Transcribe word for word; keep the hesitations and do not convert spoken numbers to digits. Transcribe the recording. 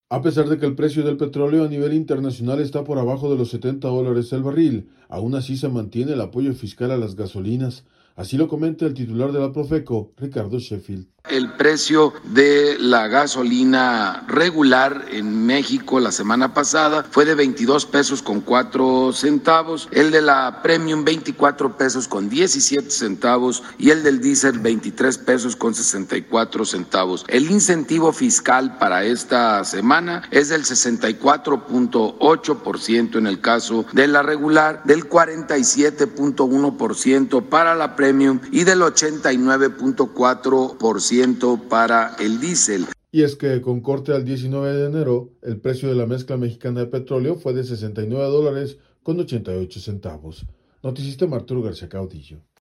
A pesar de que el precio del petróleo a nivel internacional está por abajo de los setenta dólares el barril, aún así se mantiene el apoyo fiscal a las gasolinas. Así lo comenta el titular de la Profeco, Ricardo Sheffield. El precio de la gasolina regular en México la semana pasada fue de veintidós pesos con cuatro centavos, el de la Premium veinticuatro pesos con diecisiete centavos y el del diésel veintitrés pesos con sesenta y cuatro centavos. El incentivo fiscal para esta semana es del sesenta y cuatro punto ocho por ciento en el caso de la regular, del cuarenta y siete punto uno por ciento para la Premium y del ochenta y nueve punto cuatro por ciento para el diésel. Y es que con corte al diecinueve de enero, el precio de la mezcla mexicana de petróleo fue de sesenta y nueve dólares con ochenta y ocho centavos. Noticista Arturo García Caudillo.